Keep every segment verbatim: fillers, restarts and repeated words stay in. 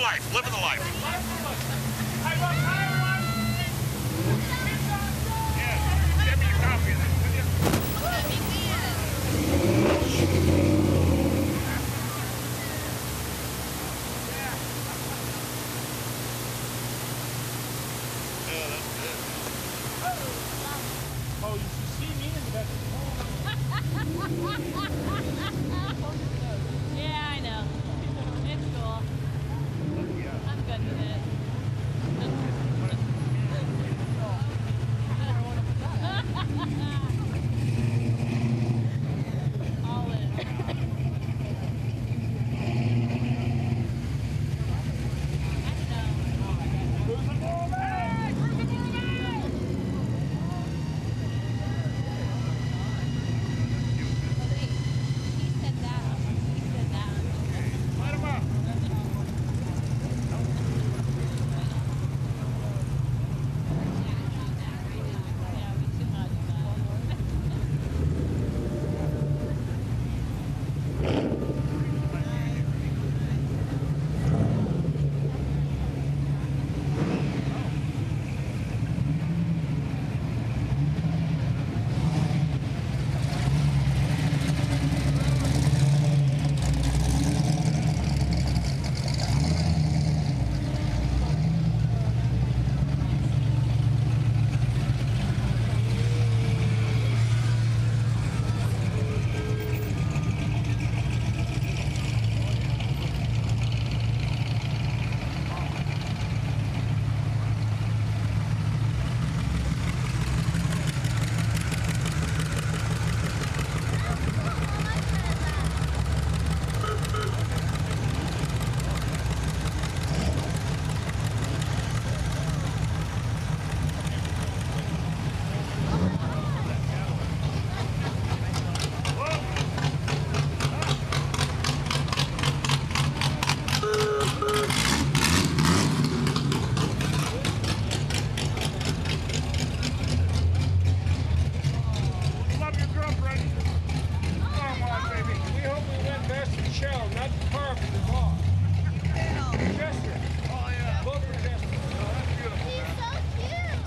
life. Living the life. Yeah, give me a copy of that, will you? Yeah, that's good. Oh, you should see me in the back of the car. Yeah, I know. It's cool. I'm good with it. All in. Love your girlfriend. Come on, baby. We hope we win best in show, not the car for the boss. Chester. Oh, yeah. Vote for Chester. Oh, that's beautiful, He's man. so cute.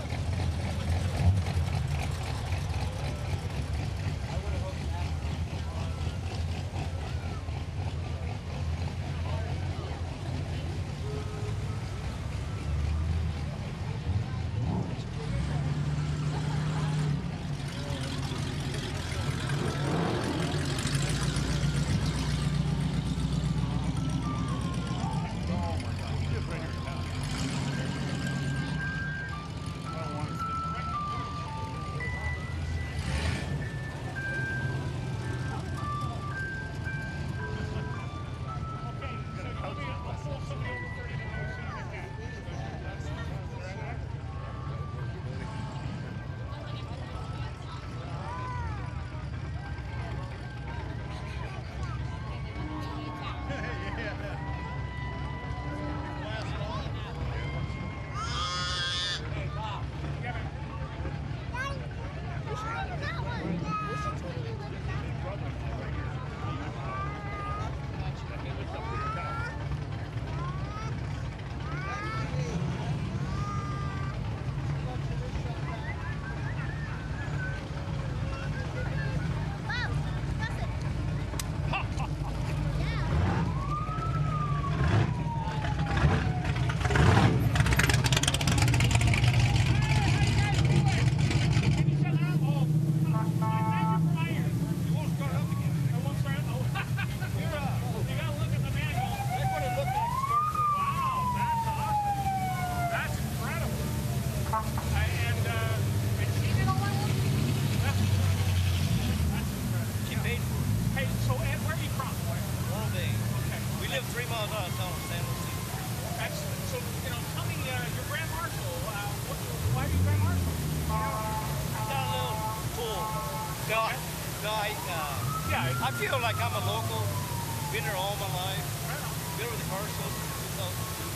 I feel like I'm a local. Been here all my life. Been with the car show since two thousand two.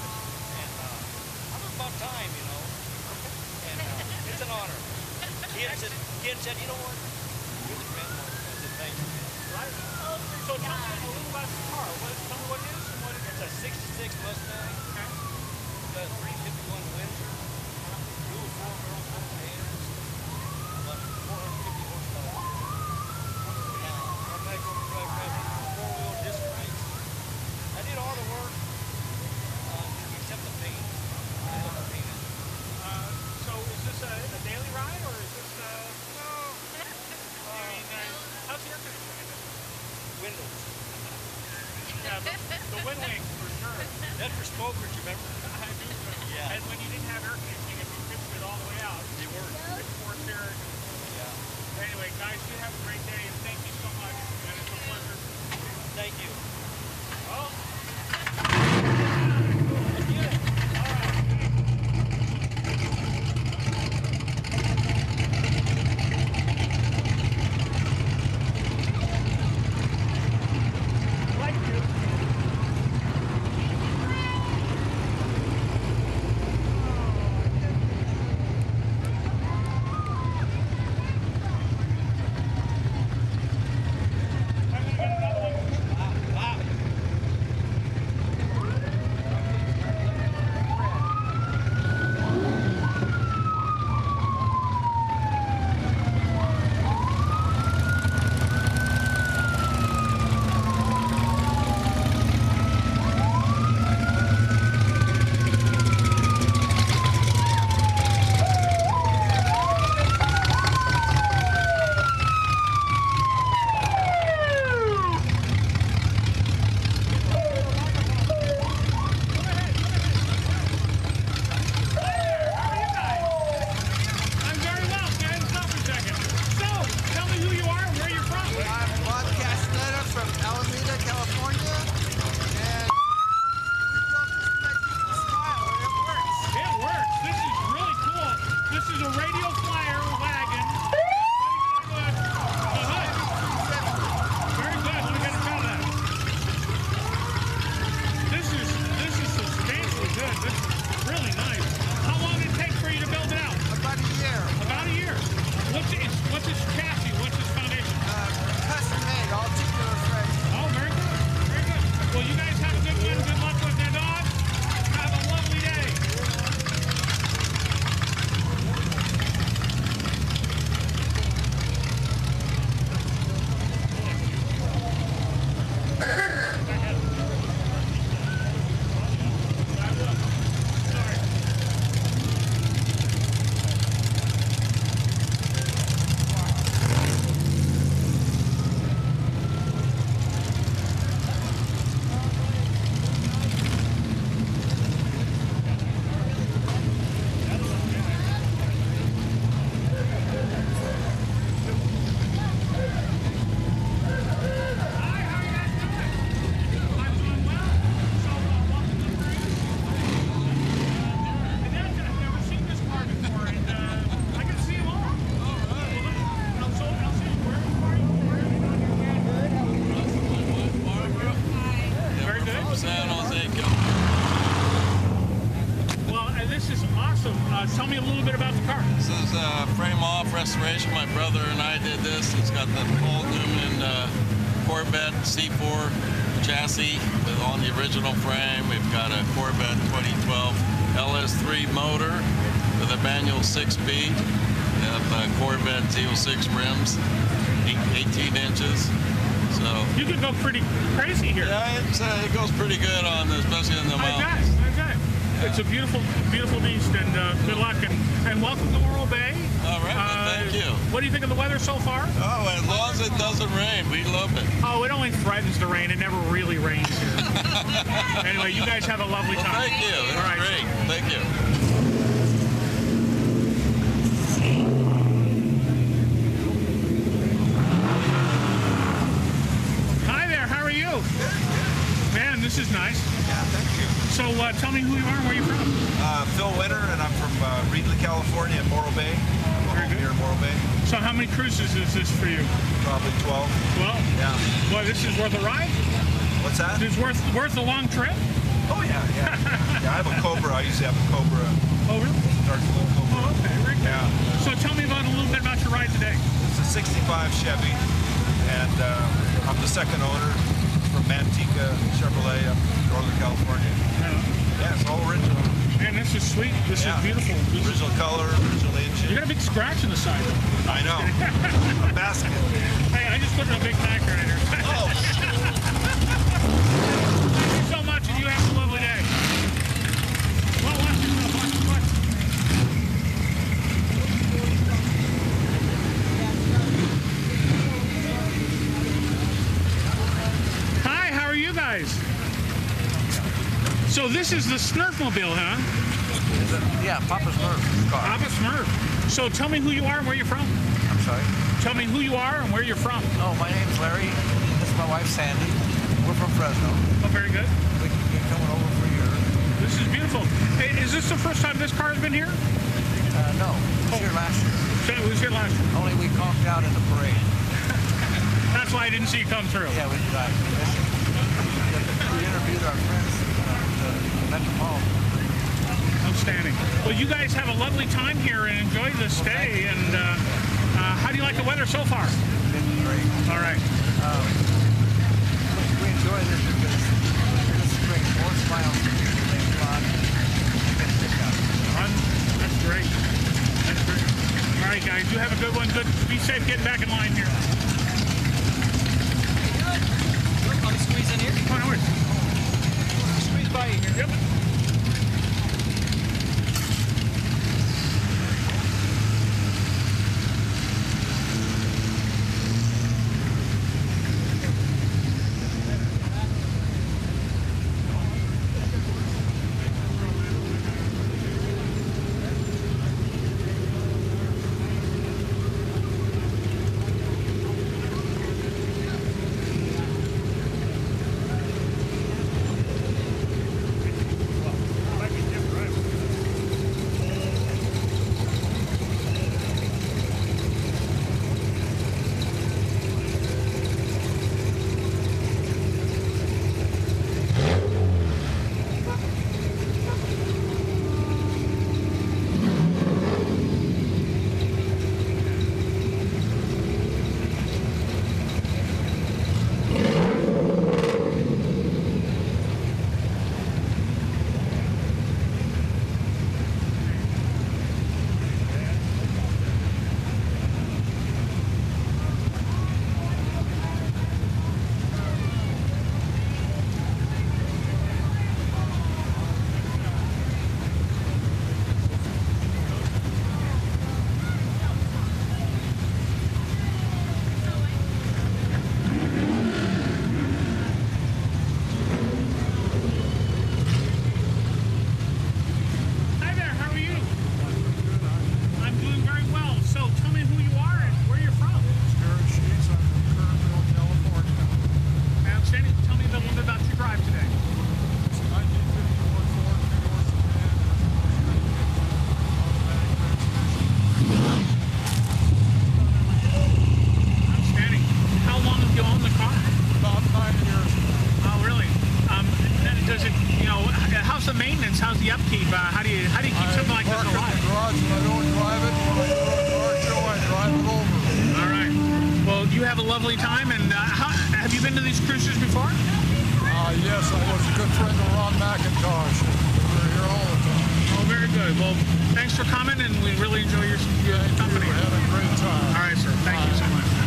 And uh, I'm about time, you know. And uh, it's an honor. Ken said, Ken said, you know what? You're the Grand Marshal. I said, thank you. Right. So tell me a little about the car. What, tell me what it is and what it is. It's a sixty-six Mustang. windows. Yeah, the, the wind wings for sure. That's for smokers, you remember? I do remember. Yeah. And when you didn't have air conditioning, if you fixed it all the way out, They were. it's forced air. Yeah. Anyway, guys, you have a great day, and thank you so much. And it's a pleasure. Thank you. Oh. Tell me a little bit about the car. This is a frame-off restoration. My brother and I did this. It's got the Paul Newman uh, Corvette C four chassis with, on the original frame. We've got a Corvette twenty twelve L S three motor with a manual six-speed. We have uh, Corvette Z oh six rims, eighteen inches. So you can go pretty crazy here. Yeah, it's, uh, it goes pretty good on, the, especially in the mountains. I bet, I bet. It's a beautiful, beautiful beast, and uh, good luck, and, and welcome to Morro Bay. All right, uh, thank you. What do you think of the weather so far? Oh, as long as it doesn't rain, we love it. Oh, it only threatens to rain. It never really rains here. Anyway, you guys have a lovely Well, time. thank you. It's All right. great. Thank you. Hi there. How are you? Man, this is nice. Yeah, thank you. So uh, tell me who you are and where you're from. Uh, Phil Winter, and I'm from uh, Reedley, California, in Morro Bay. I'm Very good. here in Morro Bay. So how many cruises is this for you? Probably twelve. Well, Yeah. boy, this is worth a ride. What's that? This is worth worth a long trip. Oh, yeah, yeah. Yeah, I have a Cobra. I usually have a Cobra, Oh, really? dark blue Cobra. Oh, okay. Very good. Yeah. So tell me about a little bit about your ride today. It's a sixty-five Chevy, and uh, I'm the second owner from Manteca Chevrolet up in Northern California. Uh, Yeah, it's all original. man, this is sweet. This Yeah. is beautiful. This is, Original color, original you engine. got a big scratch in the side. I know. A basket. Hey, I just put in a big Mac right here. Oh, Thank you so much, and you have a lovely day. Well, watch yourself. Watch, watch. guys. So this is the Smurfmobile, huh? Is it? Yeah, Papa Smurf's car. Papa Smurf. So tell me who you are and where you're from. I'm sorry? Tell me who you are and where you're from. Oh, my name's Larry. This is my wife, Sandy. We're from Fresno. Oh, very good. We've been coming over for years. This is beautiful. Hey, is this the first time this car has been here? Uh, no, it was here last year. So it was here last year. Only we conked out in the parade. That's why I didn't see you come through. Yeah, we got We interviewed our friends at the Metropolitan. Outstanding. Well, you guys have a lovely time here and enjoy the stay. And uh, uh, how do you like the weather so far? It's been great. All right. Um, we enjoy this because this brings more smiles to people. Makes fun. Get a kick out of it. Fun. That's great. That's great. All right, guys. You have a good one. Good. Be safe getting back in line here. I'll be squeezing here. Oh, no worries. Squeeze by you here. Yep. how's the upkeep? Uh, how do you how do you keep I something like this park in alive? the garage and I don't drive it. When I go to a car show, I drive it over. All right. Well, you have a lovely time. And uh, how, have you been to these cruises before? Uh, yes, I was a good friend of Ron McIntosh. We were here all the time. Oh, very good. Well, thanks for coming, and we really enjoy your, your Thank company. you. We had a great time. All right, sir. Thank Bye. you so much.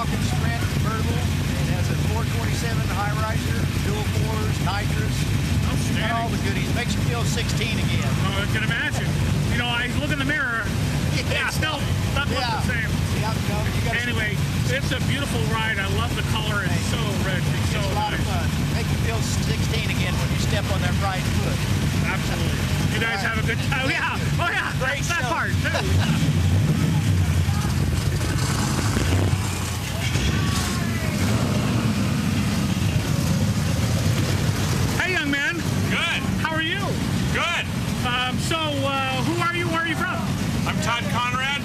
Falcon Sprint convertible. It has a four twenty-seven high riser, dual fours, nitrous, and all the goodies. Makes you feel sixteen again. Oh, I can imagine. You know, I look in the mirror, Yeah. it's still not look Yeah. the same. Yeah, no, you gotta- Anyway, it's a beautiful ride. I love the color. It's so rich. It's so It's a lot nice. of fun. Make you feel sixteen again when you step on that right foot. Absolutely. You guys have a good time. Oh, yeah. Oh, yeah. Great That's that show. part, too. Hey, young man. Good. How are you? Good. Um, so, uh, who are you? Where are you from? I'm Todd Conrad.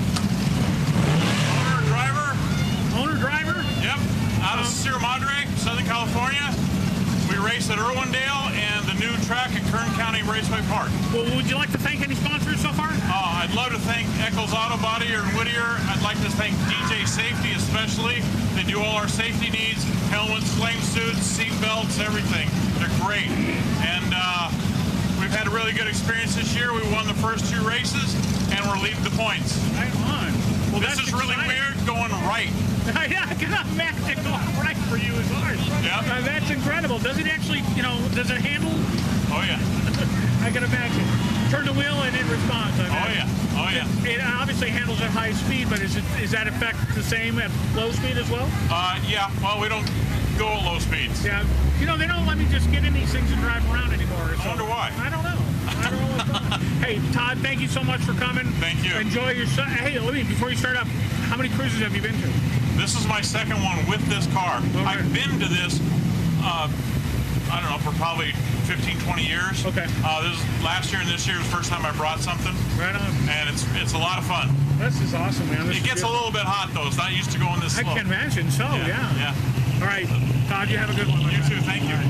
Owner driver. Owner driver? Yep. Out of Sierra Madre, Southern California. We race at Irwindale and the new track at Kern County Raceway Park. Well, would you like to thank any sponsors so far? Uh, I'd love to thank Eccles Auto Body here in Whittier. I'd like to thank D J Safety especially. They do all our safety needs, helmets, flame suits, seat belts, everything. They're great. And uh, we've had a really good experience this year. We won the first two races and we're leading the points. Right on. Well, this that's is really exciting. weird going right. Yeah, I cannot imagine going right for you as hard. Yeah. Uh, that's incredible. Does it actually, you know, does it handle? Oh, yeah. I can imagine. Turn the wheel and it responds. I Oh, imagine. yeah. Oh, yeah. It, it obviously handles at high speed, but is it is that effect the same at low speed as well? Uh, yeah, well, we don't go at low speeds. Yeah. You know, they don't let me just get in these things and drive around anymore. So I wonder why. I don't know. I don't know what's going on. Hey, Todd, thank you so much for coming. Thank you. Enjoy your... su- Hey, let me, before you start up, how many cruises have you been to? This is my second one with this car. Okay. I've been to this, uh, I don't know, for probably fifteen, twenty years. Okay. Uh, this is last year and this year was the first time I brought something. Right on. And it's it's a lot of fun. This is awesome, man. This It is gets a beautiful. little bit hot, though. It's not used to going this I slow. can imagine. So, yeah. Yeah. All right, Todd, you have a good one. my You friend. too. Thank you.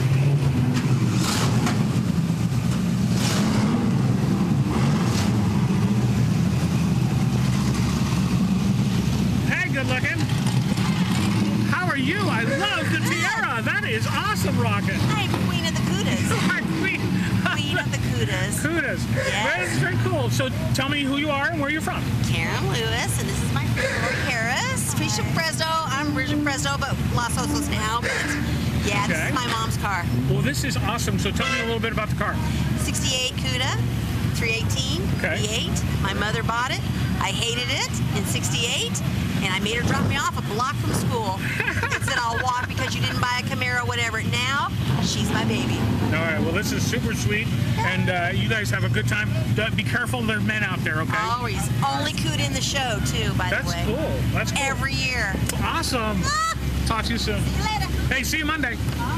Hey, good looking. How are you? I love the tiara. That is awesome, Rocket. I'm Queen of the Kudas. Hi, Queen. Queen of the Kudas. Kudos. Yes. That's very cool. So tell me who you are and where you're from. Karen Lewis, and this is my friend Lori Harris. She's from Fresno. I'm originally from Fresno, but Los Osos now. But yeah, this Okay. is my mom's car. Well, this is awesome. So tell me a little bit about the car. sixty-eight Cuda, three eighteen, Okay. V eight. My mother bought it. I hated it in sixty-eight, and I made her drop me off a block from school. And said, I'll walk because you didn't buy a Camaro, whatever. Now, she's my baby. All right. Well, this is super sweet, and uh, you guys have a good time. Uh, Be careful. There's men out there, okay? Always. Only Cuda in the show, too, by That's the way. cool. That's cool. Every year. Awesome. Ah, Talk to you soon. see you later. Hey, see you Monday.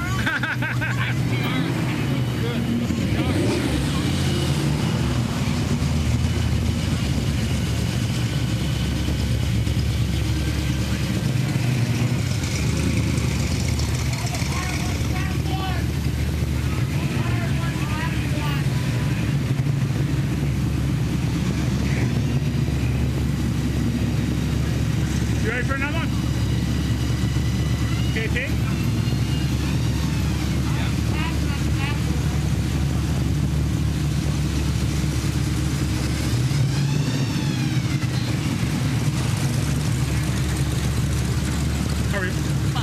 You ready for another one? K T? How are you?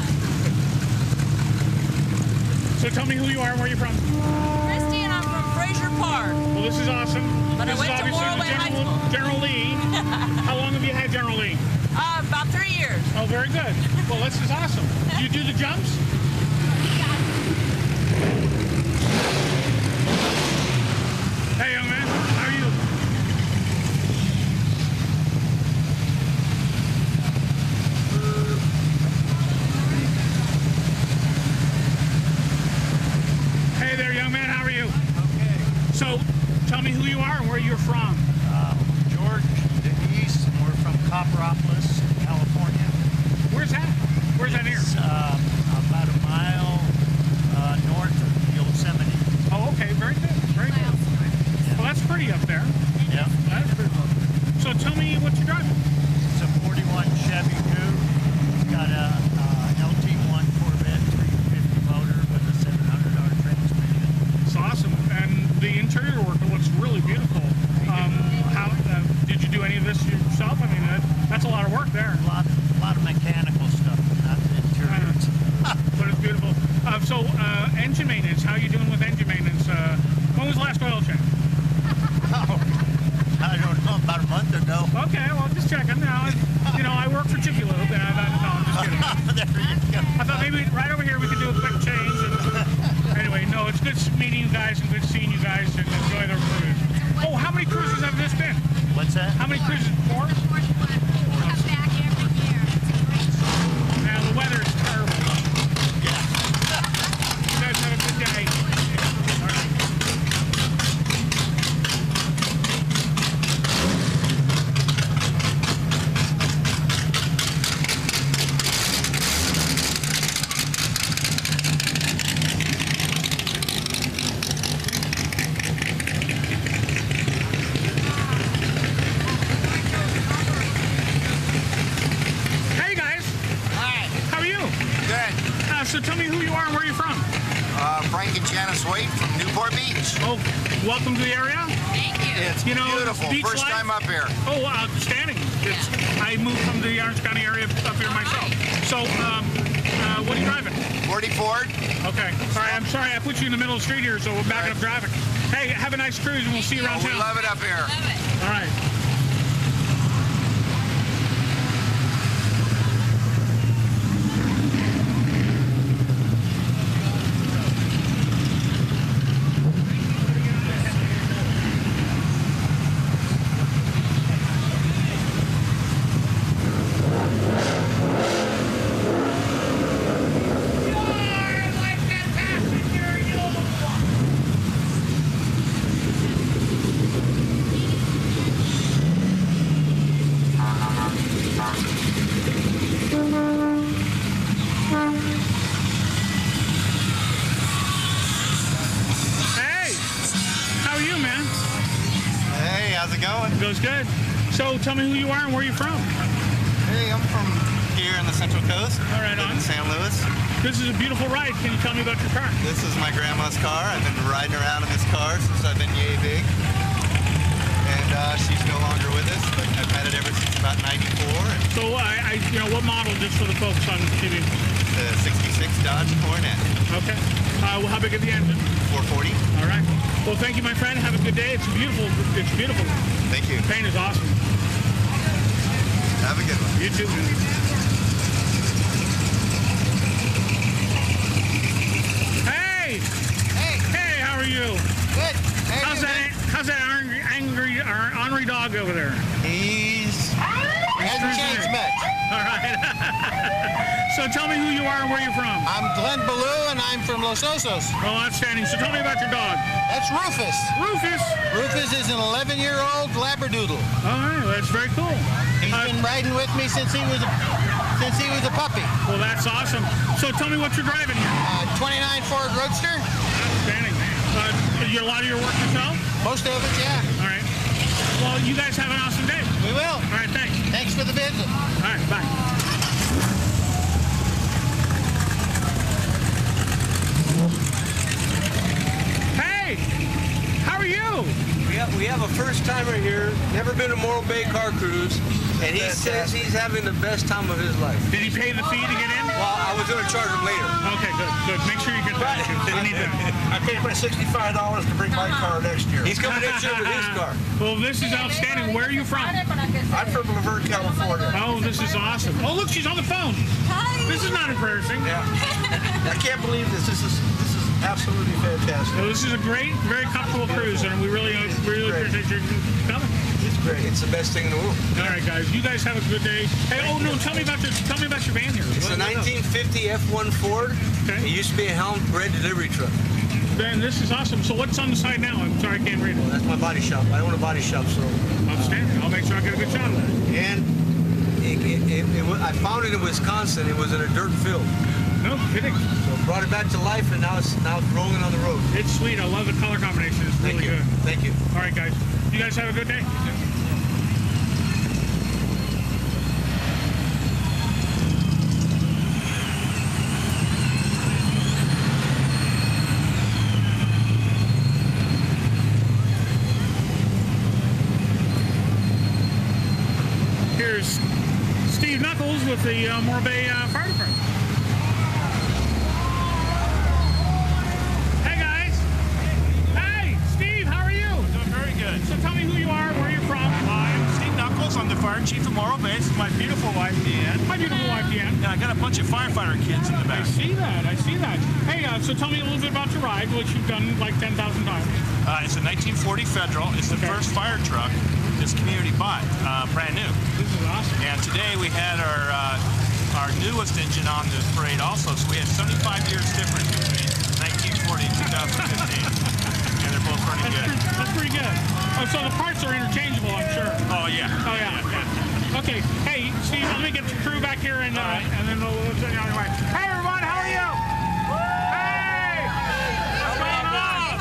So tell me who you are and where you're from. Christy and I'm from Fraser Park. Well, this is awesome. But I this went is to obviously Morro the Bay High General, School. General Lee. How long have you had General Lee? Uh, about three years. Oh, very good. Well, this is awesome. Do you do the jumps? Hey, young man. How are you? Hey there, young man. How are you? Okay. So, tell me who you are and where you're from. Uh, George Denise, and we're from Copperopolis, California. Where's that? Where's that near? It's uh, about a mile uh, north of Yosemite. Oh, okay. Very good. Very good. Well, that's pretty up there. Yeah. That's pretty cool. So tell me what you're driving. It's a forty-one Chevy Coupe. It's got a uh, L T one Corvette three fifty motor with a seven hundred R transmission. It's awesome. And the interior work looks really beautiful. Um, how uh, did you do any of this yourself? I mean, that, that's a lot of work there. A lot, a lot of mechanical the last oil change? I don't know, about a month ago. Okay, well, just checking. Now, you know, I work for Chicky Lube, and I thought, no, I'm just kidding. There you go. I thought maybe right over here we could do a quick change. And, anyway, no, it's good meeting you guys and good seeing you guys and enjoy the cruise. Oh, how many cruises have this been? What's that? How many cruises? Four? Now, the weather is terrible. Yeah. You guys have a good day. All right. Hey guys. Hi. How are you? Good. Uh, so tell me who you are and where you're from. Uh, Frank and Janice Wade from Newport Beach. Oh, welcome to the area. Thank you. It's You know, beautiful. beach First life- time up here. Oh, outstanding. It's, I moved from the Orange County area up here myself. So, um, uh, what are you driving? forty Ford. Okay. Sorry, I'm sorry I put you in the middle of the street here, so we're backing up traffic. Hey, have a nice cruise, and we'll see you around Oh, we town. love it up here. All right. Hey, how are you, man? Hey, how's it going? Goes good. So, tell me who you are and where you're from. Hey, I'm from here on the Central Coast. All right, Live on. in San Luis. This is a beautiful ride. Can you tell me about your car? This is my grandma's car. I've been riding around in this car since I've been yay big. And uh, she's no longer with us, but I've had it ever since about ninety-four. And So, I, I, you know, what model, just for the folks on T V? the sixty-six Dodge Coronet. Okay. Uh, well, how big is the engine? four forty. All right. Well, thank you, my friend. Have a good day. It's beautiful. It's beautiful. Thank you. Paint is awesome. Have a good one. You too, man. Hey! Hey. Hey, how are you? Good. Hey, How's that? How's that angry, angry, or ornery dog over there? He's hasn't changed much. All right. So tell me who you are and where you're from. I'm Glenn Ballou, and I'm from Los Osos. Oh, outstanding. So tell me about your dog. That's Rufus. Rufus. Rufus is an eleven-year-old Labradoodle. All right, that's very cool. He's Uh, been riding with me since he was a, since he was a puppy. Well, that's awesome. So tell me what you're driving here. Uh, twenty-nine Ford Roadster. Outstanding. Uh, you a lot of your work yourself? Most of it, yeah. All right. Well, you guys have an awesome day. We will. All right, thanks. Thanks for the visit. All right, bye. Hey, how are you? We have, we have a first timer here, never been to Morro Bay car cruise, and he says he's having the best time of his life. Did he pay the fee to get in? Well, I was going to charge him later. Okay, good, good. Make sure you get that. We need that. I paid my sixty-five dollars to bring my car next year. He's coming next year with his car. Well, this is outstanding. Where are you from? I'm from Laverne, California. Oh, this is awesome. Oh, look, she's on the phone. Hi. This is not embarrassing. Yeah. I can't believe this. This is this is absolutely fantastic. Well, this is a great, very comfortable cruise, and we really, really great. appreciate you coming. It's great. It's the best thing in the world. All right, guys. You guys have a good day. Hey, oh no, tell me about your, tell me about your van here. It's a nineteen fifty F one Ford. Okay. It used to be a Helm bread delivery truck. Ben, this is awesome. So what's on the side now? I'm sorry, I can't read it. Well, that's my body shop. I own a body shop, so. Outstanding. I'll make sure I get a good shot of that. And it, it, it, it, wa- I found it in Wisconsin. It was in a dirt field. No kidding. So brought it back to life, and now it's now it's rolling on the road. It's sweet. I love the color combination. It's Thank really you. good. Thank you. All right, guys. You guys have a good day. Here's Steve Knuckles with the uh, Morro Bay uh, Fire Department. Hey guys! Hey, Steve! tell me who you are, where you're from. I'm Steve Knuckles. I'm the fire chief of Morro Bay. This is my beautiful wife, Deanne. My beautiful wife, Deanne. Yeah, I got a bunch of firefighter kids in the back. I see that. I see that. Hey, uh, so tell me a little bit about your ride, which you've done like ten thousand times. Uh, it's a nineteen forty Federal. It's the Okay. first fire truck this community bought, uh, brand new. This is awesome. And today we had our uh, our newest engine on the parade also. So we had seventy-five years difference between nineteen forty and two thousand fifteen. And they're both running That's good. pretty, that's pretty good. Oh, so the parts are interchangeable, I'm sure. Oh, yeah. Oh, yeah, yeah. Okay, hey, Steve, let me get the crew back here, and, uh, right. and then we'll, we'll send you on your way. Hey, everyone, how are you? Hey! What's going on?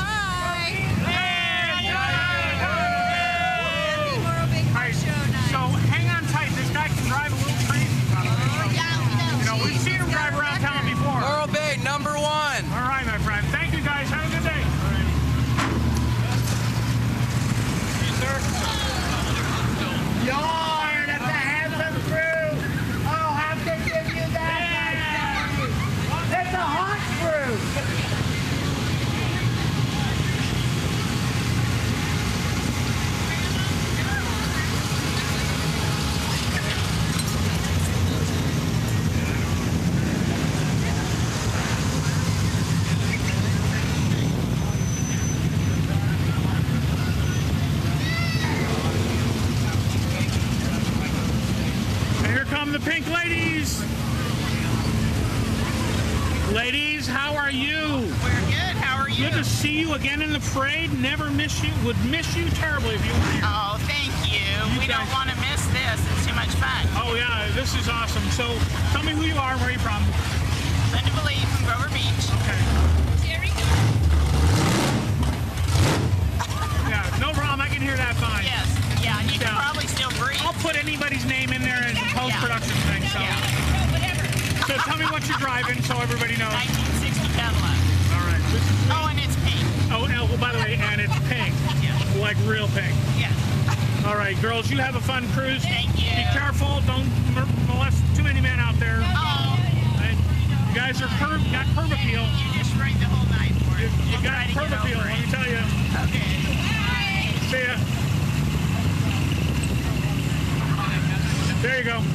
Hi. So hang on tight. This guy can drive a little crazy. You know, we've seen him drive around town before. Morro Bay, number one. All right, my friend. Thank you, guys. Have a good day. Yarn, that's a handsome crew. I'll have to give you that. It's a hot crew. And here come the pink ladies. Ladies, how are you? We're good. How are you? Good to see you again in the parade. Never miss you. Would miss you terribly if you weren't here. Oh, thank you. You we guys- don't want to miss this. It's too much fun. Oh yeah, this is awesome. So tell me who you are and where you're from. Linda Believe from Grover Beach. Okay. Yeah, no problem. I can hear that fine. Yes. Yeah, and you can Yeah. probably still breathe. I'll put anybody's name in there as a post-production thing. So. So tell me what you're driving so everybody knows. nineteen sixty Cadillac. All right. This is Oh, and it's pink. Oh, and, well, by the way, and it's pink. Yeah. Like real pink. Yeah. All right, girls, you have a fun cruise. Thank you. Be careful. Don't m- molest too many men out there. Oh, And you guys are curb, got curb appeal. you just write the whole night for You, it. you We'll got try to curb get appeal, over let me it. tell you. Okay. See ya. There you go.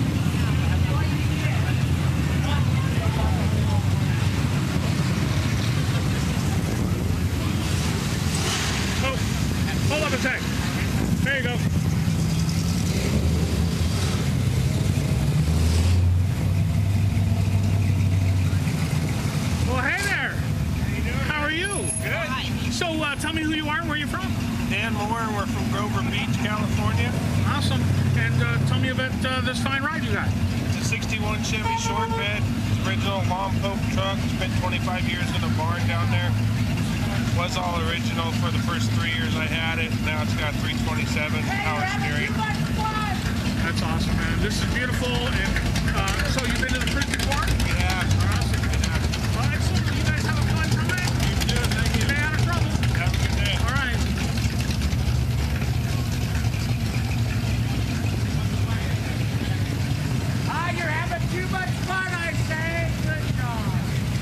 Oh, hold up a sec. There you go. Well, hey there. How are you? Good. So, uh, tell me who you are and where you're from. Dan Moore, we're from Grover Beach, California. Awesome. And uh, tell me about uh, this fine ride you got. It's a sixty-one Chevy short bed. It's original Mom Pope truck. Spent twenty-five years in a barn down there. Was all original for the first three years I had it. Now it's got three twenty-seven power steering. That's awesome, man. This is beautiful. And uh, so you've been to the cruise before? Yeah. Awesome. Well, excellent. You guys have a fun time. You too. Thank you. Stay out of trouble. Have a good day. All right. Ah, you're having too much fun, I say. Good job.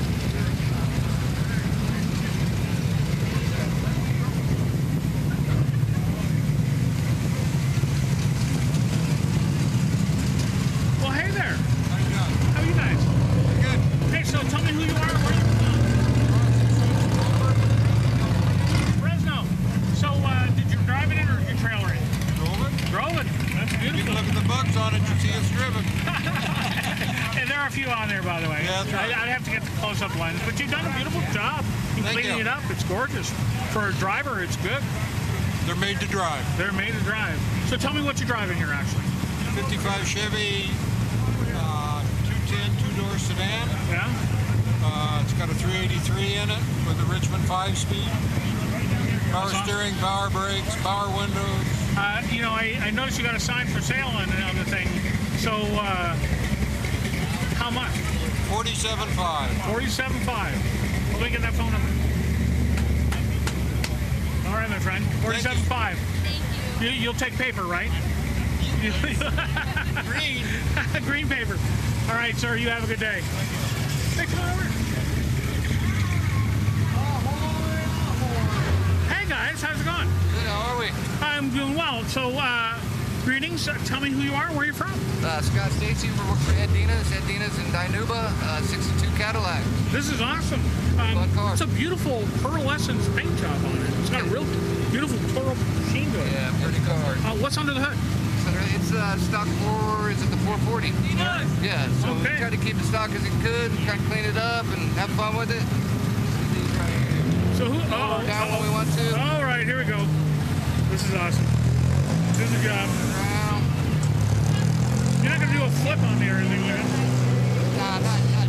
Well, hey there. How are you guys? Good. Hey, so tell me who you are and where you're from. Fresno. So, uh, did you drive it in or did you trailer it? Drove it. Drove it. That's You can beautiful. look at the bugs on it, you see it's driven. And there are a few on there, by the way. Yeah, that's right. I, I'd have to get the close-up lens, but you've done a beautiful job in Thank cleaning you. it up. It's gorgeous. For a driver, it's good. They're made to drive. They're made to drive. So tell me what you're driving here, actually. fifty-five Chevy, uh, two ten two-door sedan. Yeah? Uh, it's got a three eighty-three in it with a Richmond five-speed. Power Awesome. steering, power brakes, power windows. Uh, you know, I, I noticed you got a sign for sale on another thing. So, uh, how much? forty-seven five. forty-seven five. Let me get that phone number. All right, my friend. forty-seven five. You, you'll take paper, right? Green. Green paper. All right, sir. You have a good day. Hey, come on over. Hey, guys. How's it going? Good, how are we? I'm doing well. So, uh, greetings. Uh, tell me who you are and where you're from. Uh, Scott Stacy, we work for Ed Dina's. Ed Dina's in Dinuba, uh, sixty-two Cadillac. This is awesome. Um, it's a beautiful pearlescent paint job on it. It's got a real beautiful pearl sheen to it. Yeah, pretty car. Uh, what's under the hood? It's uh, stock four, is it the four forty? Yeah, so Okay. we tried to keep the stock as it could, and kind of clean it up and have fun with it. So who? Oh, down oh, when we want to. All right, here we go. This is awesome. This is a job. You're not gonna do a flip on me or anything, man. Nah, not, not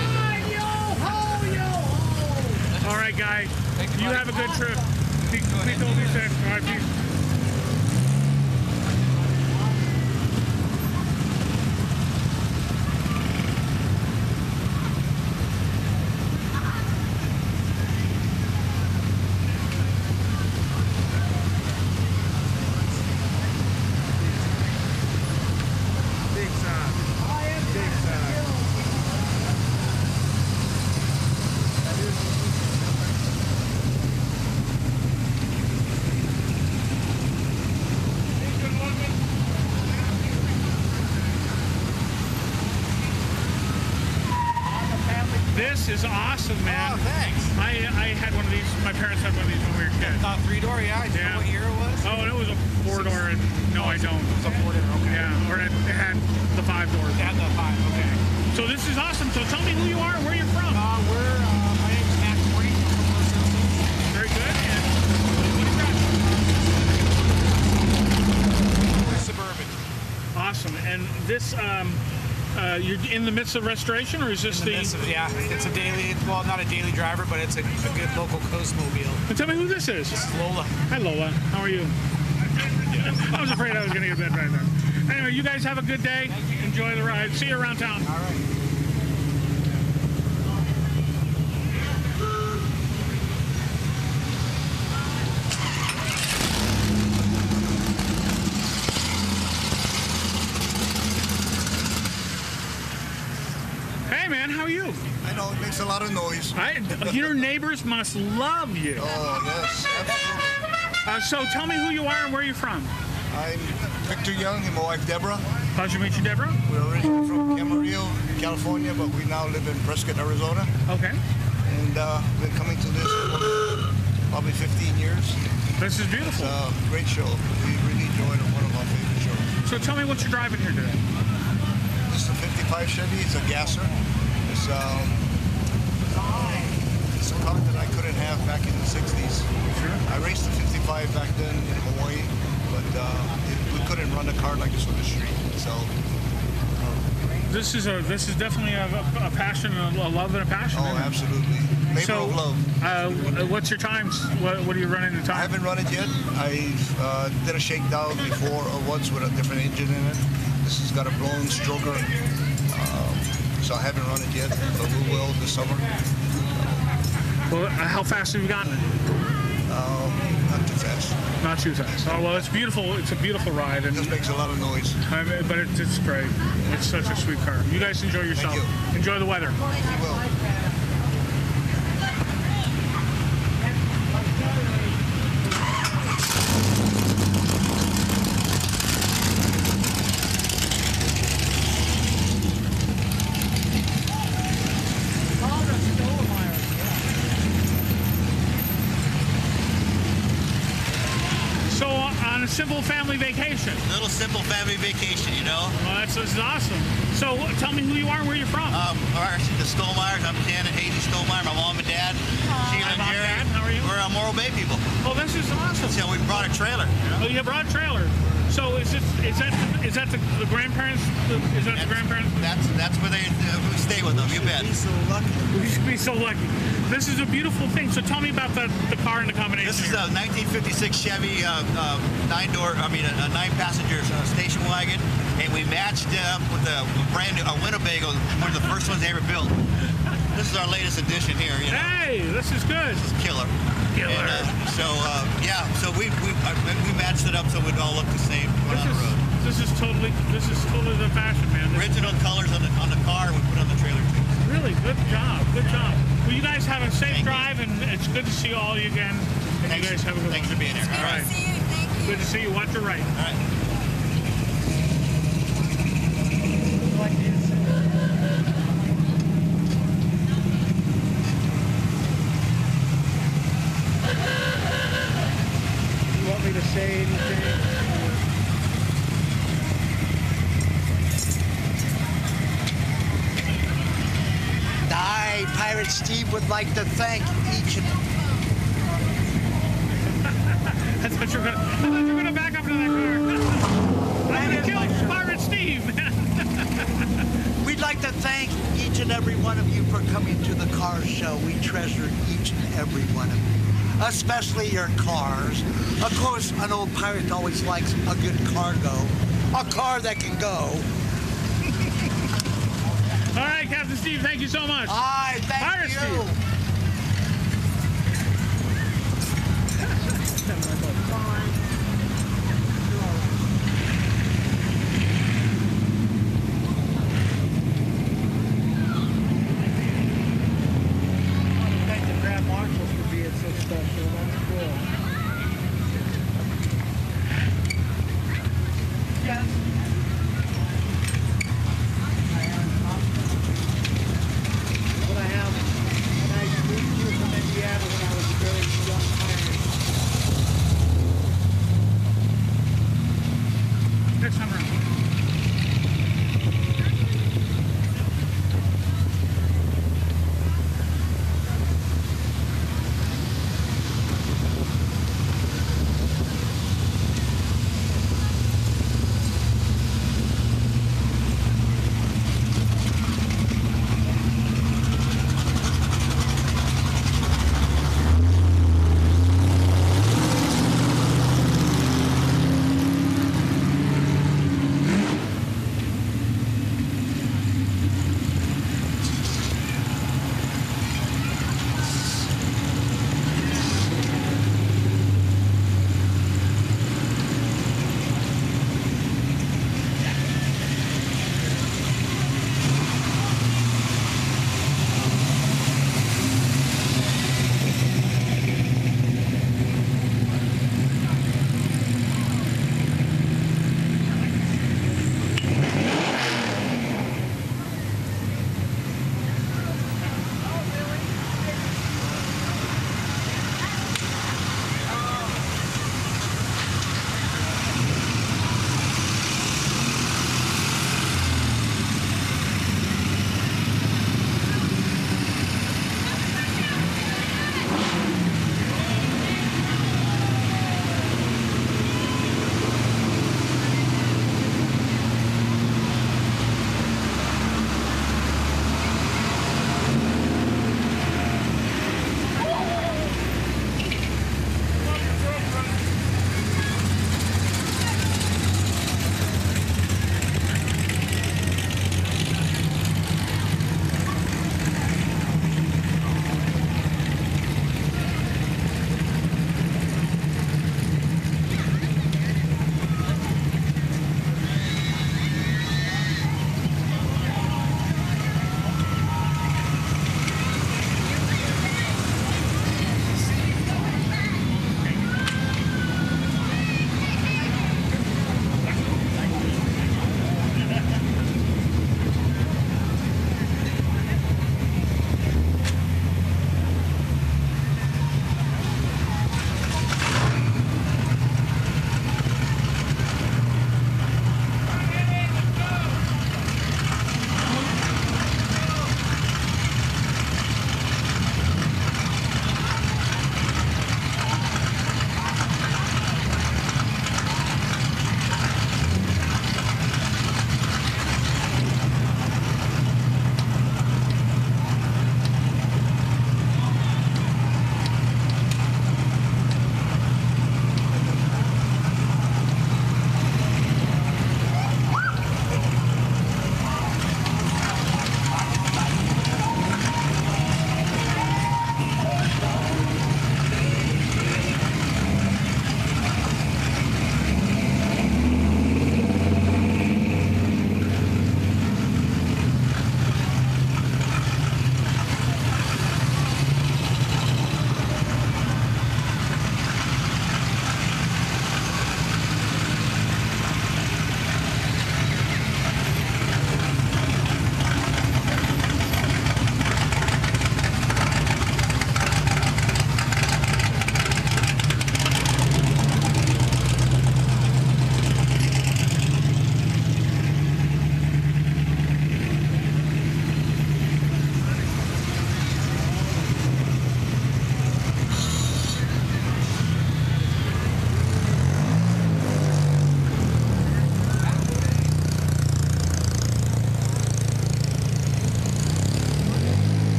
All right, guy. You have a good trip. Be, be cool, be safe. All right, peace. Big time. Big time. This is awesome, man. Oh, thanks. I I had one of these. My parents had one of these when we were kids. Uh, three door, yeah. Do you know what year it was? Oh, and it was a four door, and no, I don't. It was a four door, okay. Yeah, or it, it had the five doors. It had the five, okay. So this is awesome. So tell me who you are and where you're from. Uh, we're, uh, my name's Matt Corey. I'm from Los Angeles. Very good. And what do you got? Suburban. Awesome. And this, um, uh, you're in the midst of restoration, or is this In the midst of, yeah, it's a daily, well, not a daily driver, but it's a, a good local coastmobile. And tell me who this is. This is Lola. Hi, Lola. How are you? I was afraid I was going to get that right there. Anyway, you guys have a good day. Enjoy the ride. See you around town. All right. Hey, man, how are you? I know, it makes a lot of noise. I, your neighbors must love you. Oh, yes, absolutely. Uh, so tell me who you are and where you're from. I'm Victor Young and my wife Deborah. How'd you meet you, Deborah? We're originally from Camarillo, California, but we now live in Prescott, Arizona. Okay. And uh, been coming to this for probably fifteen years. This is beautiful. It's a great show. We really enjoyed it. One of our favorite shows. So tell me what you're driving here today. This is a fifty-five Chevy. It's a gasser. It's, um, it's a car that I couldn't have back in the sixties. Sure. I raced the fifty-five back then in Hawaii, but uh, it, we couldn't run a car like this on the street. So this is a this is definitely a, a passion, a love and a passion. Oh, absolutely. Labor so, of love. Uh, what's your times? What, what are you running the time? I haven't run it yet. I uh, did a shakedown before or once with a different engine in it. This has got a blown stroker, um, so I haven't run it yet, but we will this summer. Well, uh, how fast have you gotten it? Um, not too fast. Not too fast. Oh well, it's beautiful. It's a beautiful ride, and it just makes a lot of noise. I mean, but it, it's great. It's such a sweet car. You guys enjoy yourself. Thank you. Enjoy the weather. You will. So on a simple family vacation. Little simple family vacation, you know. Well, that's, that's awesome. So tell me who you are and where you're from. Um, our, the Stolmeyers. I'm Ken and Hazy Stolmeyer. My mom and dad. Sheila and Mom, Jerry. Dad, how are you? We're uh, Morro Bay people. Oh, this is awesome. So we brought a trailer. You know? Oh, you brought a trailer. So is it is that is that the, the grandparents? Is that that's, the grandparents? That's that's where they uh, we stay with them. You bet. Be so lucky. We should be so lucky. This is a beautiful thing. So tell me about the the car and the combination. This is a nineteen fifty-six Chevy uh, uh, nine door. I mean, a, a nine passenger uh, station wagon, and we matched it up with a brand new a Winnebago, one of the first ones they ever built. This is our latest edition here. You know? Hey, this is good. This is killer. Killer. And, uh, so uh, yeah, so we we uh, we matched it up so we'd all look the same This on the is, road. this is totally this is totally the fashion, man. This Original colors on the on the car we put on the trailer too. Really good job. Good job. Well, you guys have a safe Thank drive, you. and it's good to see all of you again. And Thanks. you guys have a good Thanks one. for being here. All right. See you. Thank you. Good to see you. Watch your right. All right. You want me to say anything? I, Pirate Steve, would like to thank each and That's what you're gonna. I thought you were gonna back up into that car. I'm gonna kill Pirate Steve. We'd like to thank each and every one of you for coming to the car show. We treasure each and every one of you, especially your cars. Of course, an old pirate always likes a good cargo, a car that can go. All right, Captain Steve, thank you so much. All right, thank Pirate you. Steve. Thank the Grand Marshals for being so special. That's cool. Yes. What I have, and I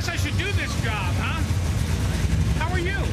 guess I should do this job, huh? How are you?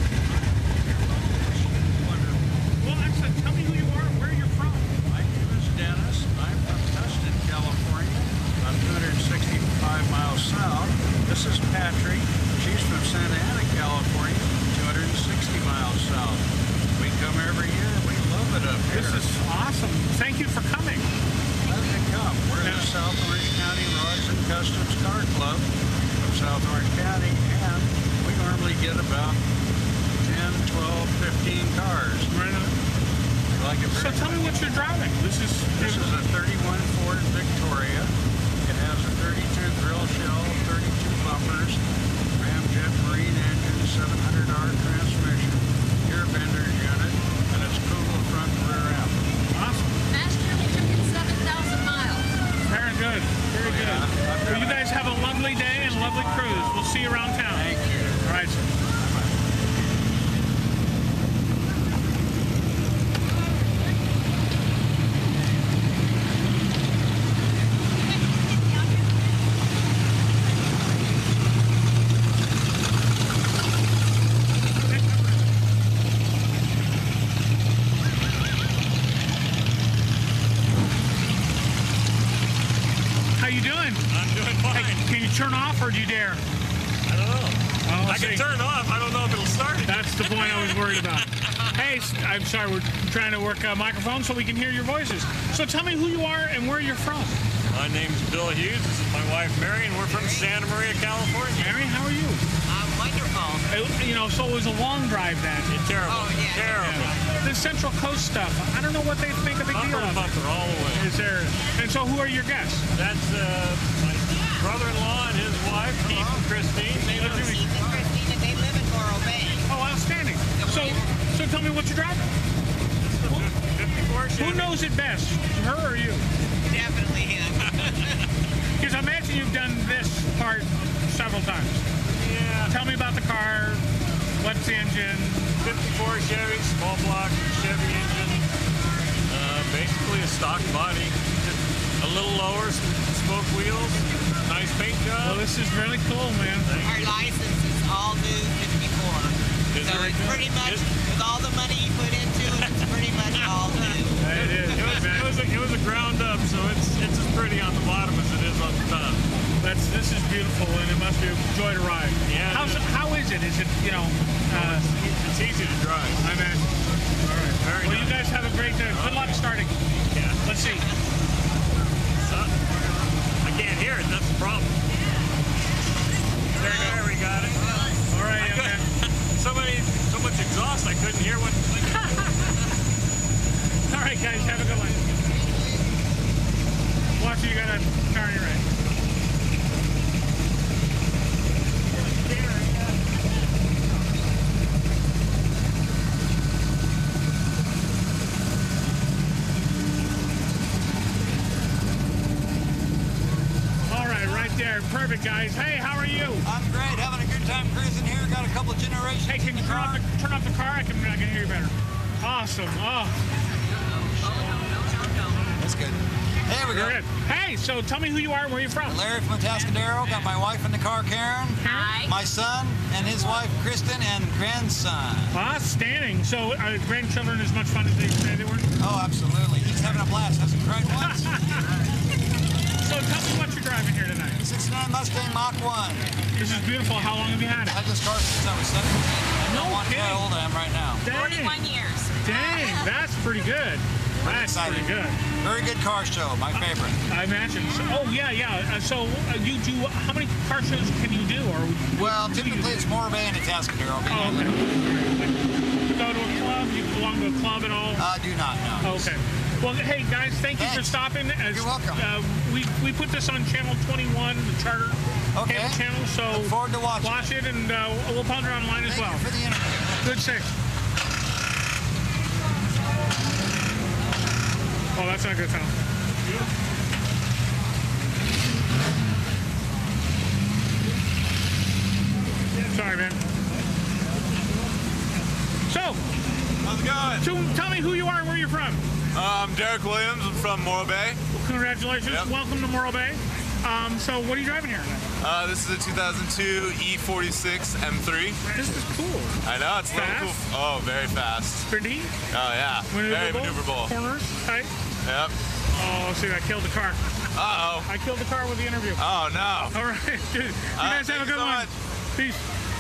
Well, excellent. Tell me who you are and where you're from. My name is Dennis. I'm from Tustin, California. I'm two hundred sixty-five miles south. This is Patrick. She's from Santa Ana, California, two hundred sixty miles south. We come every year. We love it up here. This is awesome. Thank you for coming. Glad to come. We're in the South Orange County Rods and Customs Car Club of South Orange County, and we normally get about ten, twelve, fifteen cars. Right on. We like it So very tell me what you're driving. This is This is a thirty-one Ford Victoria. It has a thirty-two grill shell, thirty-two bumpers, Ramjet Marine engine, seven hundred R transmission, gear bender's unit, and it's Kugel front and rear end. Awesome. Last year we took it seven thousand miles. Very good. Very good. Well, you guys have a lovely day and a lovely cruise. We'll see you around town. Thank you. All right, sir. How you doing? I'm doing fine. Hey, can you turn off or do you dare? I don't know. Oh, I can see. turn off. I don't know if it'll start it. That's the point I was worried about. Hey, s- I'm sorry, we're trying to work a microphone so we can hear your voices. So tell me who you are and where you're from. My name's Bill Hughes. This is my wife Mary, and we're from Santa Maria, California. Mary, how are you? I'm wonderful. Uh, You know, so it was a long drive then. It's terrible. Oh, yeah. Terrible. The Central Coast stuff, I don't know what they make a big Bumper deal to of. bumper all the way. Is there? And so who are your guests? That's uh, my brother-in-law and his wife, Keith and Christine. They live in Keith and Christina, they live in Morro Bay. Oh, outstanding. So, so tell me what you're driving. fifty-four Chevy. Who knows it best, her or you? Definitely him. Because I imagine you've done this part several times. Yeah. Tell me about the car. What's the engine? fifty-four Chevy, small block Chevy engine. Uh, basically a stock body. Just a little lower, some spoke wheels. Nice paint Well, job. this is really cool, man. Our license is all new fifty-four. Is So it? it's pretty much, with all the money you put into it, it's pretty much all new. It is. It was, it was, a, it was a ground up, so it's it's as pretty on the bottom as it is on the top. That's this is beautiful, and it must be a joy to ride. Yeah, it How's is. it, how is it? Is it you know? Uh, It's easy to drive. I imagine. All right. Very Well, you nice. guys have a great day. Good luck starting. Yeah. Let's see. So, I can't hear it. That's the problem. There, there we got it. All right, young man. So many, so much exhaust. I couldn't hear what. All right, guys, have a good one. Watch it, you gotta turn your right. All right, right there. Perfect, guys. Hey, how are you? I'm great, having a good time cruising here. Got a couple of generations. Hey, can in you the turn car. off the turn off the car? I can I can hear you better. Awesome. Oh, That's good. There we go. you're good. Hey, so tell me who you are and where you're from. Larry from Atascadero. Got my wife in the car, Karen. Hi. My son and his wife, Kristen, and grandson. Outstanding. So, are grandchildren as much fun as they say they were? Oh, absolutely. He's having a blast. Hasn't cried once. So, tell me what you're driving here tonight. sixty-nine Mustang Mach one. This is beautiful. How long have you had it? I've had this car since I was seventeen. I No don't want to know kidding. how old I am right now. Dang. forty-one years. Dang, that's pretty good. That's excited. pretty good. Very good car show. My favorite. I imagine. So, oh yeah, yeah. Uh, so uh, you do. How many car shows can you do? Or Well, what do you typically do? it's Morro Bay and Atascadero. Oh, okay. You go to a club? You belong to a club at all? I do not know. Okay. Well, hey guys, thank you for Thanks. stopping. As, You're welcome. Uh, we we put this on channel twenty-one, the Charter Okay. Cable channel. So Look forward to watching. watch it, and uh, we'll pound it online as Thank well. you for the interview. Good six. Oh, that's not a good sound. Sorry, man. So, How's it going? so tell me who you are and where you're from. Uh, I'm Derek Williams. I'm from Morro Bay. Congratulations. Yep. Welcome to Morro Bay. Um, so what are you driving here tonight? Uh, this is a two thousand two E forty-six M three. This is cool. I know, it's really cool. Oh, very fast. Pretty? Oh, yeah. Very maneuverable. Corners, tight. Yep. Oh, see, I killed the car. Uh-oh. I killed the car with the interview. Oh, no. All right, dude. You Uh, guys have a thank good you so one. much. Peace.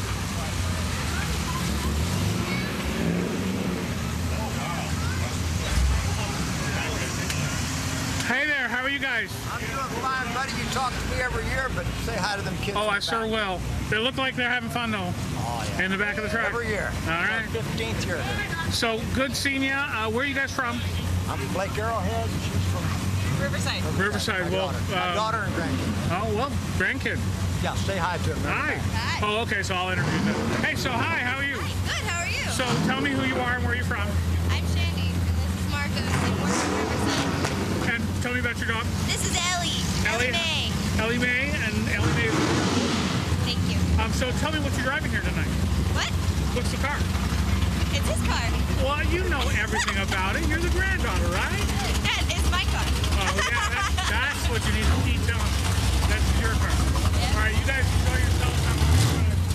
Hey there, how are you guys? I'm doing fine, buddy. You talk to me every year, but say hi to them kids. Oh, in I the sure back. will. They look like they're having fun, though. Oh, yeah. In the back of the truck. Every year. All right. fifteenth year. So, good seeing you. Uh, where are you guys from? I'm from Lake Arrowhead, and she's from Riverside. Riverside. My Well, daughter. My uh, daughter and grandkid. Oh, well, grandkid. Yeah, say hi to them. Hi. Oh, okay, so I'll interview them. Hey, so hi, how are you? Good, how are you? So, tell me who you are and where you're from. I'm Shandy, and this is Marcos, and we're from Riverside. And tell me about your dog. This is Ellie. Ellie. Ellie Mae. Ellie Mae, and Ellie Mae. Thank you. Um, so tell me what you're driving here tonight. What? What's the car? It's his car. Well, you know everything about it. You're the granddaughter, right? And it's my car. Oh, yeah, that's, that's what you need to keep telling me. That's your car. All right, you guys enjoy yourselves. Have a good one.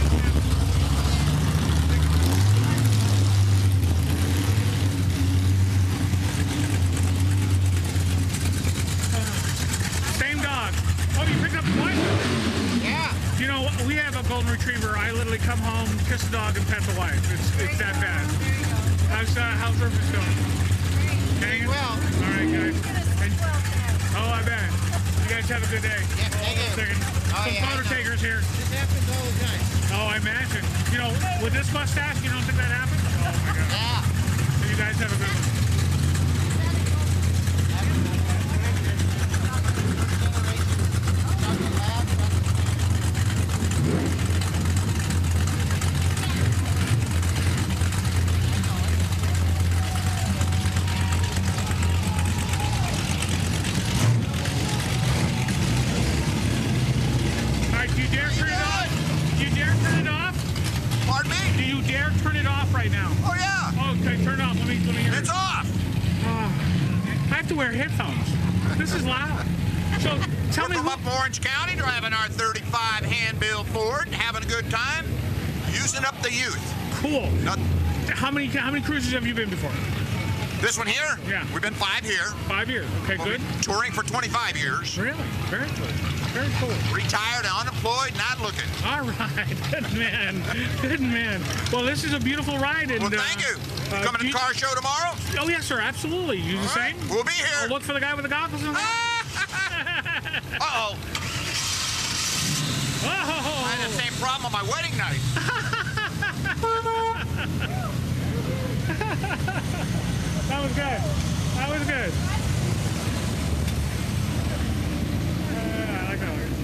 Same dog. Oh, you picked up the wife? Yeah. You know, we have a golden retriever. I literally come home, kiss the dog, and pet the wife. It's it's that bad. How's uh, how's Rufus doing? Hanging well. All right, guys. And, oh, I bet. You guys have a good day. Yeah, thank you. Second. Oh, Some yeah, photo I know. takers here. This happens all the time. Oh, I imagine. You know, with this mustache, you don't think that happens? Oh my God. Yeah. So you guys have a good one. All right, do you dare turn it off? Do you dare turn it off? Pardon me? Do you dare turn it off right now? Oh, yeah. Okay, turn it off. Let me, let me hear It's it. off. Oh, I have to wear headphones. This is loud. So tell We're me from who, up Orange County, driving our thirty-five hand-built Ford, having a good time, using up the youth. cool. How many how many cruises have you been before? This one here? Yeah. We've been five here. Five years. Okay, We'll good. be touring for twenty-five years. Really? Very good. Very cool. Retired, unemployed, not looking. All right. Good man. Good man. Well, this is a beautiful ride. And, Well, thank uh, you. You uh, coming to you- the car show tomorrow? Oh, yes, sir. Absolutely. You the All right. same? We'll be here. I'll look for the guy with the goggles on. Uh-oh. Oh. I had the same problem on my wedding night. That was good. That was good. Uh, I like that one.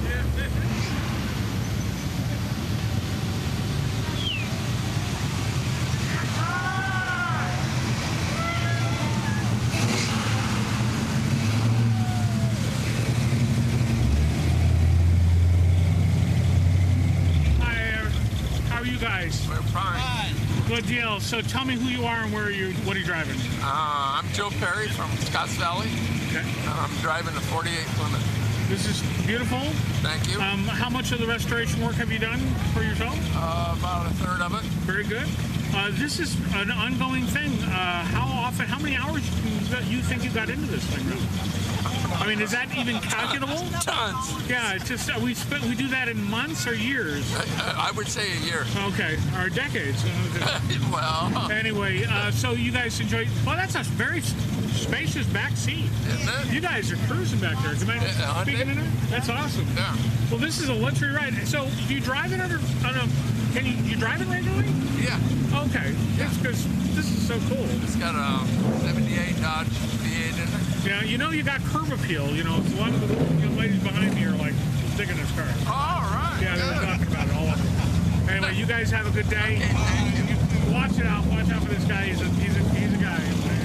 Hi, uh, how are you guys? We're fine. Good deal. So tell me who you are and where are you, what are you driving? Uh, I'm Joe Perry from Scotts Valley. Okay. I'm driving a forty-eight Plymouth. This is beautiful. Thank you. Um, how much of the restoration work have you done for yourself? Uh, about a third of it. Very good. Uh, this is an ongoing thing. Uh, how often, how many hours you you think you got into this thing now? I mean, is that even calculable? Tons. Yeah, it's just, uh, we spent, we do that in months or years? I, I would say a year. Okay, or decades. Well. Anyway, uh, so you guys enjoy, well, that's a very s- spacious back seat. Isn't it? You guys are cruising back there. Am I Yeah, speaking in it? That's awesome. Yeah. Well, this is a luxury ride. So, do you drive it under, on a, can you, you drive it regularly? Yeah. Okay. That's because this is so cool. It's got a seventy-eight Dodge V eight in it. Yeah, you know you got curb appeal. You know, a lot of the young ladies behind me are like digging this car. All right. Yeah, they were talking about it all over. Anyway, you guys have a good day. You watch it out. Watch out for this guy. He's a he's a he's a guy.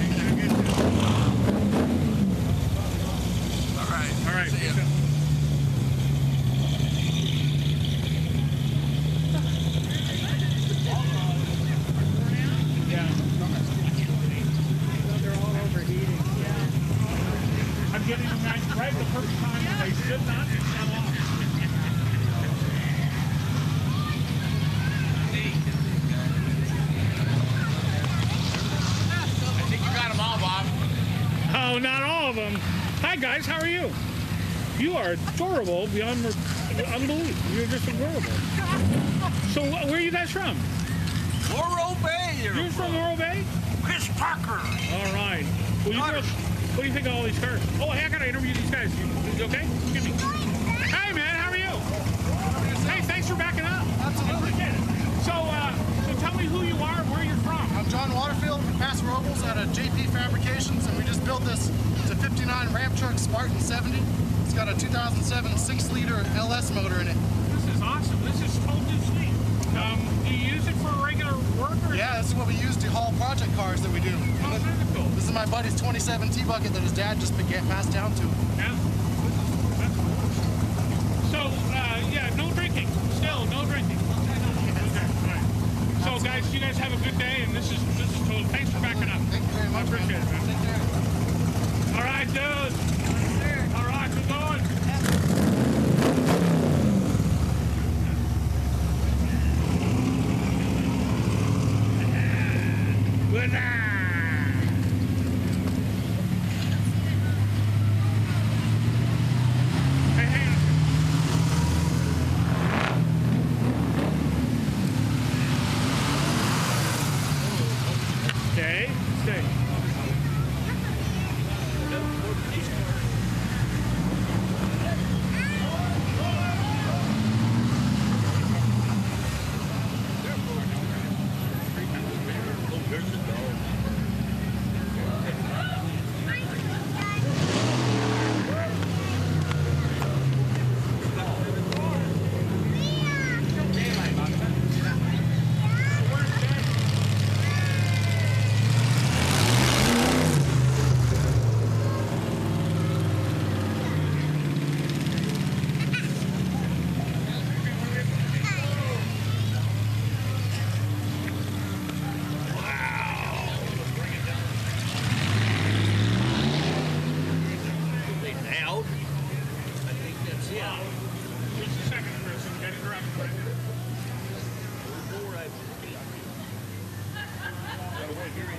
All right. All right. See ya. Yeah. They're all overheating. I'm getting them right, right the first time. They should them. Hi guys, how are you? You are adorable beyond unbelief. You're just adorable. So wh- where are you guys from? Laurel Bay. You're, you're from Laurel Bay? Chris Parker. All right. Well, you girls, what do you think of all these cars? Oh, hey, I gotta interview these guys. You, you okay? Excuse me. Hey man, how are you? Hey, thanks for backing up. Absolutely. So, uh, so tell me who you are, where you're from. I'm John Waterfield from Paso Robles out of J P Fabrications, and we just built this. It's a fifty-nine Ram truck Spartan seventy. It's got a two thousand seven six liter L S motor in it. This is awesome. This is totally sweet. Um, do you use it for regular work? Or yeah, this is what we use to haul project cars that we do. Oh, this, cool. This is my buddy's twenty-seven T-Bucket that his dad just began passed down to him. Yeah. That's cool. So, uh, yeah, no drinking. Still, no drinking. Okay, all right. So, guys, you guys have a good day, and this is this is total. Thanks for backing up. Thank you very much. I appreciate it, man. Take care. All right, dude. All right, we're going. Good night. Hey, hang on. Stay, stay. Right here.